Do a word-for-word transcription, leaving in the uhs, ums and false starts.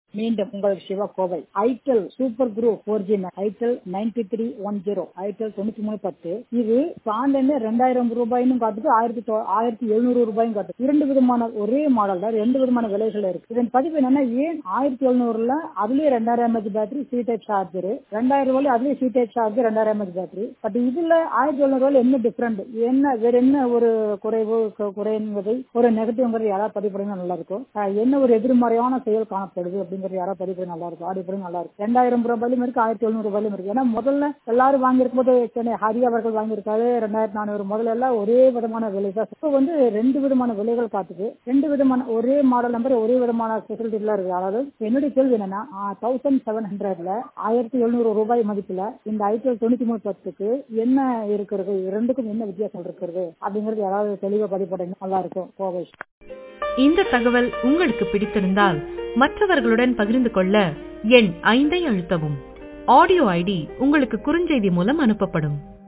மீண்டும் உங்கள் Siva Kovai. Itel super Guru four G itel ninety three one zero itel தொண்ணூத்தி மூணு பத்து இது ஆன்லைன்ல ரெண்டாயிரம் ரூபாயும் காட்டுது, ஆயிரத்தி ஆயிரத்தி எழுநூறு ரூபாயும் காட்டுது. இரண்டு விதமான ஒரே மாடல் தான், ரெண்டு விதமான விலைகள் இருக்கு. இதன் பதிவு என்னன்னா, ஏன் ஆயிரத்தி எழுநூறுல அதுலயே ரெண்டாயிரம் M A H battery, C type charger, ரெண்டாயிரம் ரூபாய் அதுலயே சி டைப் சார்ஜர், ரெண்டாயிரம் எம்ஏஹெச் பேட்டரி. பட் இதுல ஆயிரத்தி எழுநூறு ரூபாய் என்ன டிஃபரெண்ட், என்ன வேற என்ன ஒரு குறைவு குறை என்பதை ஒரு நெகட்டிவ்ங்கிறது யாராவது பதிவு பண்ணி நல்லா இருக்கும். என்ன ஒரு எதிர்மறையான செயல் காணப்படுது அப்படிங்கிறது யாராவது பதிவு பண்ணி நல்லா இருக்கும். அப்படி நல்லா இருக்கும். ரெண்டாயிரம் ரூபாயிலும் இருக்கு, ஆயிரத்தி எழுநூறு ரூபாயிலும் இருக்கு. ஏன்னா முதல்ல எல்லாரும் வாங்கியிருக்கும் போது சென்னை ஹரி அவர்கள் வாங்கியிருக்காரு ரெண்டாயிரத்தி நானூறு. முதல்ல எல்லாம் ஒரே விதமான விலை தான். இப்போ வந்து ரெண்டு விதமான விலைகள் காட்டுது, ரெண்டு விதமான ஒரே மாடல் நம்பர், ஒரே விதமான ஸ்பெஷலிட்டி எல்லாம் இருக்கு. அதாவது என்னுடைய கேள்வி என்னன்னா, தௌசண்ட் செவன் ஹண்ட்ரட்ல ஆயிரத்தி எழுநூறு ரூபாய் மதிப்புல இந்த ஐடெல் தொண்ணூத்தி மூணு பத்துக்கு என்ன இருக்கிறது, இரண்டுக்கும் என்ன வித்தியாசம் இருக்கிறது அப்படிங்கிறது யாராவது தெளிவா பதிவு பண்ண நல்லா இருக்கும். கோவை. இந்த தகவல் உங்களுக்கு பிடித்திருந்தால் மற்றவர்களுடன் பகிர்ந்து கொள்ள எண் ஐந்தை அழுத்தவும். ஆடியோ ஐடி உங்களுக்கு குறுஞ்செய்தி மூலம் அனுப்பப்படும்.